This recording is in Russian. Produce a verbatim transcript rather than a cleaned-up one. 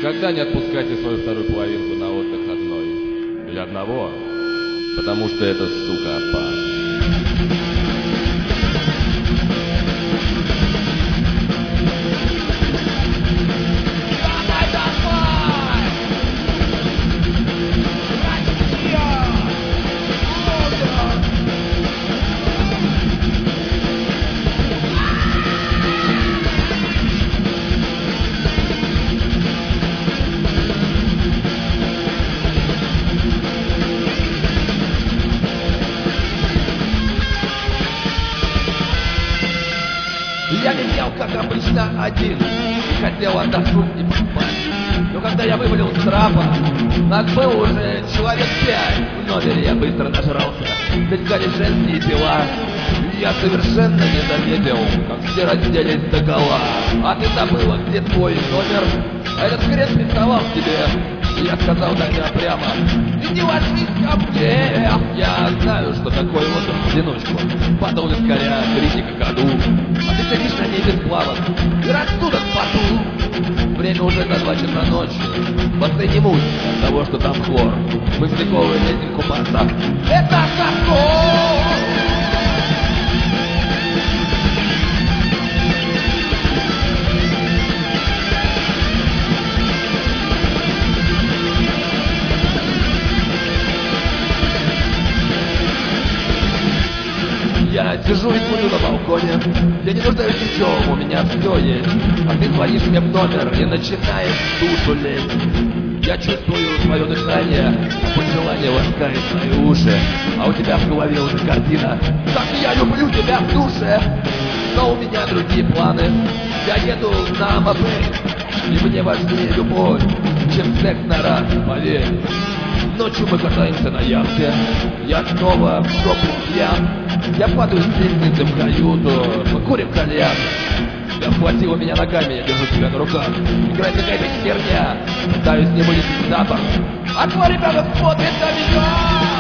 Никогда не отпускайте свою вторую половинку на отдых одной. Или одного. Потому что это, сука, опасно. Я летел, как обычно, один и хотел отдохнуть и поспать. Но когда я вывалил с трапа, нас было уже человек пять. В номере я быстро нажрался, мелькали женские тела. И я совершенно не заметил, как все разделись догола. А ты забыла, где твой номер? А этот хрен приставал к тебе. И я сказал тогда прямо: иди ложись ко мне. Я знаю, что такое отдых в одиночку. Падал вискаря, критика году. А ты сидишь на ней без плавок и рассудок в поту. Время уже за два часа ночи. Бассейн муть от того, что там хлор. Мы с Ликовой лезем купаться. Это закон! Я сижу и курю на балконе. Я не нуждаюсь в ничем, у меня все есть. А ты звонишь мне в номер и начинаешь в душу лезть. Я чувствую твое дыхание, а под желание ласкает твои уши. А у тебя в голове уже картина: как я люблю тебя в душе. Но у меня другие планы. Я еду на мопеде, и мне важнее любовь, чем секс на раз, поверь. Ночью мы катаемся на яхте. Я снова в жопу пьян. Я падаю с лестницы в каюту. Мы курим кальян. Ты обхватила меня ногами, я держу тебя на руках. Играет какая-то херня. Пытаюсь не вылететь запах. А твой ребенок смотрит на меня.